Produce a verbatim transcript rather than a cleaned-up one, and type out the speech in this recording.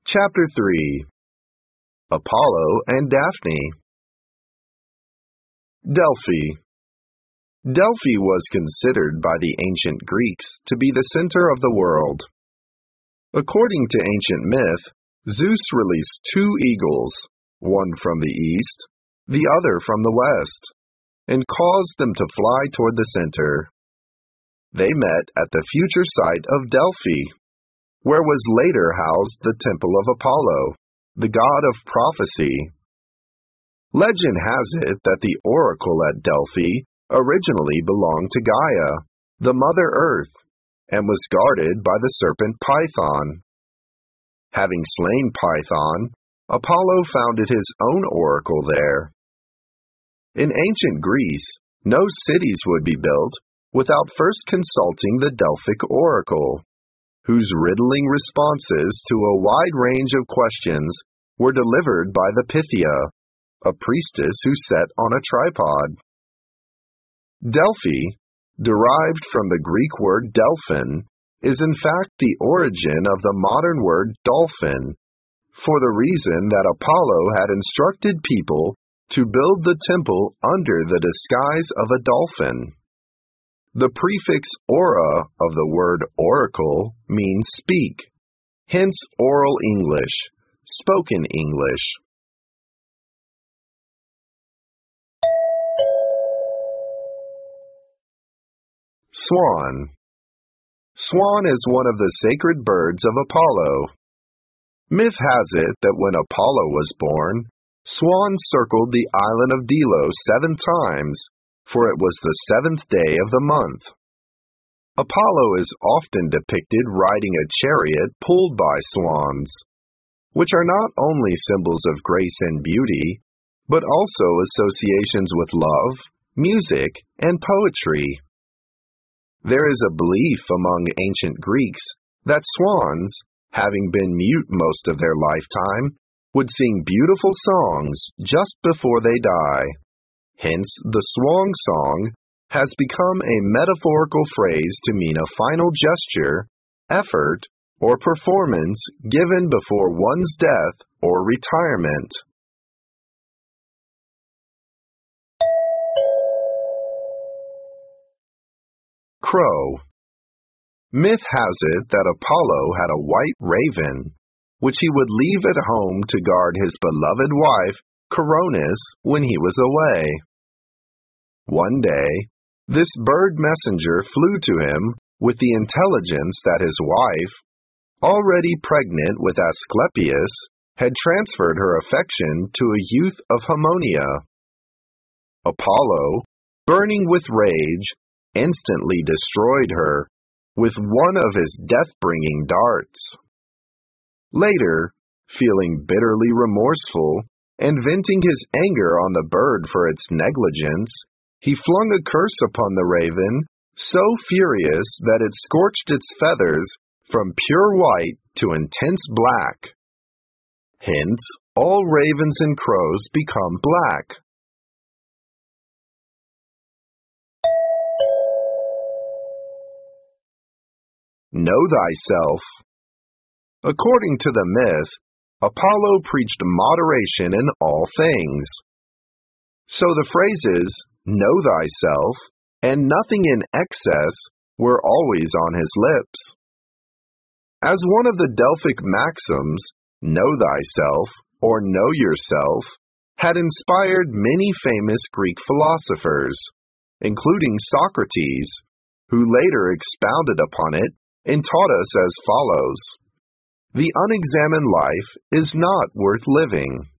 Chapter three. Apollo and Daphne. Delphi. Delphi was considered by the ancient Greeks to be the center of the world. According to ancient myth, Zeus released two eagles, one from the east, the other from the west, and caused them to fly toward the center. They met at the future site of Delphi, where was later housed the temple of Apollo, the god of prophecy. Legend has it that the oracle at Delphi originally belonged to Gaia, the Mother Earth, and was guarded by the serpent Python. Having slain Python, Apollo founded his own oracle there. In ancient Greece, no cities would be built without first consulting the Delphic oracle, whose riddling responses to a wide range of questions were delivered by the Pythia, a priestess who sat on a tripod. Delphi, derived from the Greek word Delphin, is in fact the origin of the modern word dolphin, for the reason that Apollo had instructed people to build the temple under the disguise of a dolphin. The prefix "ora" of the word oracle means speak, hence oral English, spoken English. Swan. Swan is one of the sacred birds of Apollo. Myth has it that when Apollo was born, Swan circled the island of Delos seven times, for it was the seventh day of the month. Apollo is often depicted riding a chariot pulled by swans, which are not only symbols of grace and beauty, but also associations with love, music, and poetry. There is a belief among ancient Greeks that swans, having been mute most of their lifetime, would sing beautiful songs just before they die. Hence, the swan song has become a metaphorical phrase to mean a final gesture, effort, or performance given before one's death or retirement. Crow. Myth has it that Apollo had a white raven, which he would leave at home to guard his beloved wife, Coronis, when he was away. One day, this bird messenger flew to him with the intelligence that his wife, already pregnant with Asclepius, had transferred her affection to a youth of Haemonia. Apollo, burning with rage, instantly destroyed her with one of his death-bringing darts. Later, feeling bitterly remorseful and venting his anger on the bird for its negligence, he flung a curse upon the raven, so furious that it scorched its feathers from pure white to intense black. Hence, all ravens and crows become black. Know thyself. According to the myth, Apollo preached moderation in all things. So the phrases, know thyself, and nothing in excess were always on his lips. As one of the Delphic maxims, know thyself, or know yourself, had inspired many famous Greek philosophers, including Socrates, who later expounded upon it and taught us as follows: the unexamined life is not worth living.